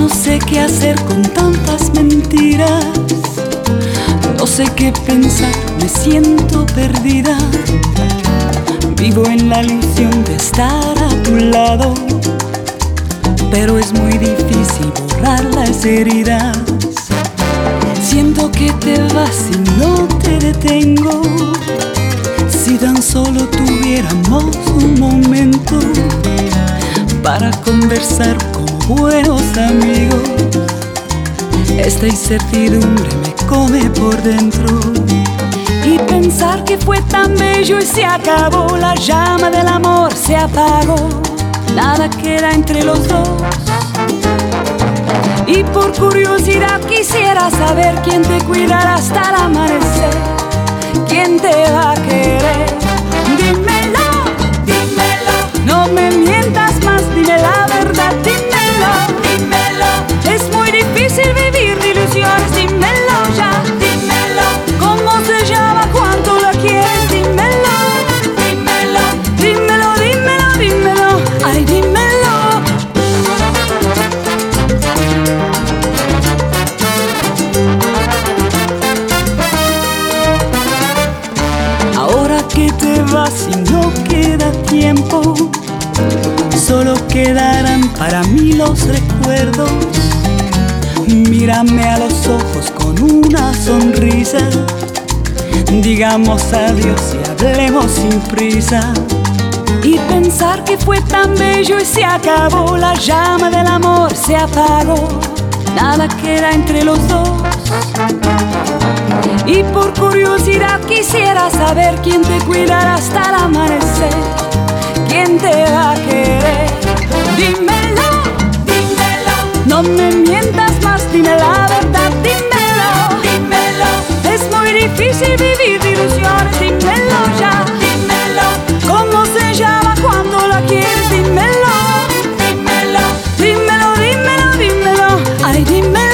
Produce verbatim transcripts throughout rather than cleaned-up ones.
no sé qué hacer con tantas mentiras. No sé qué pensar, me siento perdida. Vivo en la ilusión de estar a tu lado, pero es muy difícil borrar las heridas. Siento que te vas y no te detengo. Si tan solo tuviéramos un momento para conversar como buenos amigos. Esta incertidumbre me come por dentro. Y pensar que fue tan bello y se acabó, la llama del amor se apagó, nada queda entre los dos. Y por curiosidad quisiera saber quién te cuidará hasta el amanecer, quién te va a querer. Dímelo, dímelo, no me mientas más, dime la verdad, dímelo, dímelo. Es muy difícil vivir de ilusiones, dímelo ya, dímelo. ¿Cómo se llama, cuánto la quieres? Dímelo, dímelo, dímelo, dímelo, dímelo, ay, dímelo. Ahora que te vas y no queda tiempo, solo quedarán para mí los recuerdos. Mírame a los ojos con una sonrisa, digamos adiós y hablemos sin prisa. Y pensar que fue tan bello y se acabó, la llama del amor se apagó, nada queda entre los dos. Y por curiosidad quisiera saber quién te cuidará hasta el amanecer, quién te va a querer. Dímelo, dímelo, no me mientas más, dime la verdad, dímelo, dímelo. Es muy difícil vivir de ilusiones, dímelo ya, dímelo. ¿Cómo se llama, cuándo la quieres? Dímelo, dímelo, dímelo, dímelo, dímelo, ay, dímelo.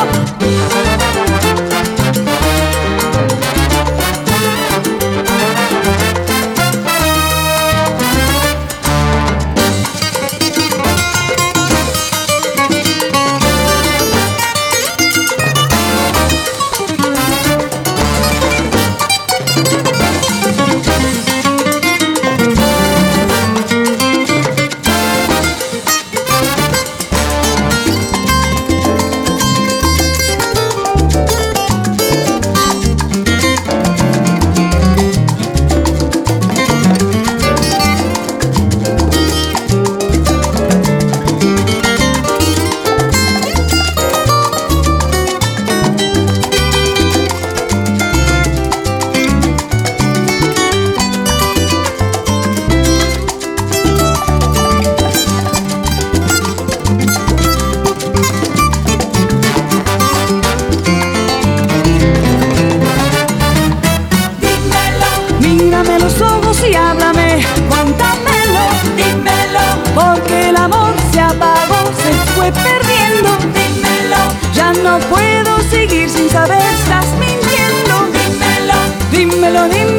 Mírame los ojos y háblame, cuéntamelo, dímelo. Porque el amor se apagó, se fue perdiendo, dímelo. Ya no puedo seguir sin saber, estás mintiendo, dímelo, dímelo, dímelo.